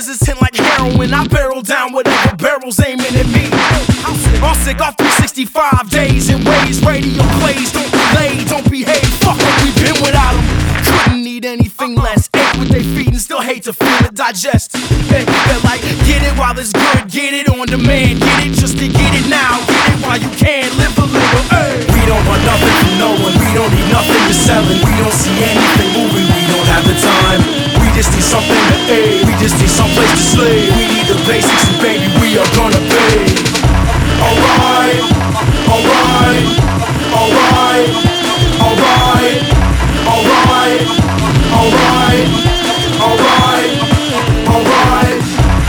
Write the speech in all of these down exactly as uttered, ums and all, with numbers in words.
hesitant like heroin. I barrel down whatever barrel's aiming at me. I'm sick off three sixty-five days and ways. Radio plays, don't delay, don't behave. Fuck what we've been without them. Couldn't need anything less. Ate what they feed and still hate to feel it digest. Hey, they're like, get it while it's good, get it on demand. Get it just to get it now, get it while you can. Live a little, hey. We don't want nothing from no one, we don't need nothing to sell it. We don't see anything moving, we don't have the time. We just need something to aid, we just need someplace to slay. We need the basics and baby, we are gonna pay. Alright, alright, alright, alright, alright, alright, alright, alright.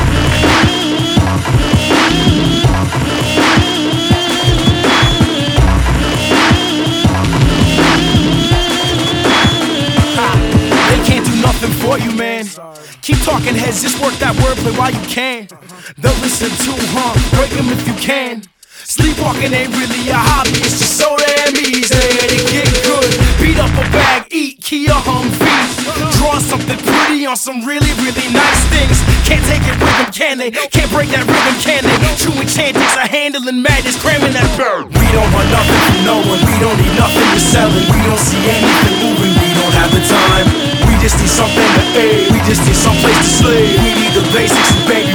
They can't do nothing for you, man. Keep talking heads, just work that wordplay while you can. They'll listen to, huh? Break them if you can. Sleepwalking ain't really a hobby, it's just so damn easy to get good. Beat up a bag, eat Kia Humvees. Draw something pretty on some really, really nice things. Can't take it with them, can they? Can't break that rhythm, can they? Chewing chantings are handling madness, cramming that bird. We don't want nothing from no one, we don't need nothing to sell it. We don't see anything moving, we don't have the time. We just need something to aid, we just need someplace to slay. We need the basics and baby,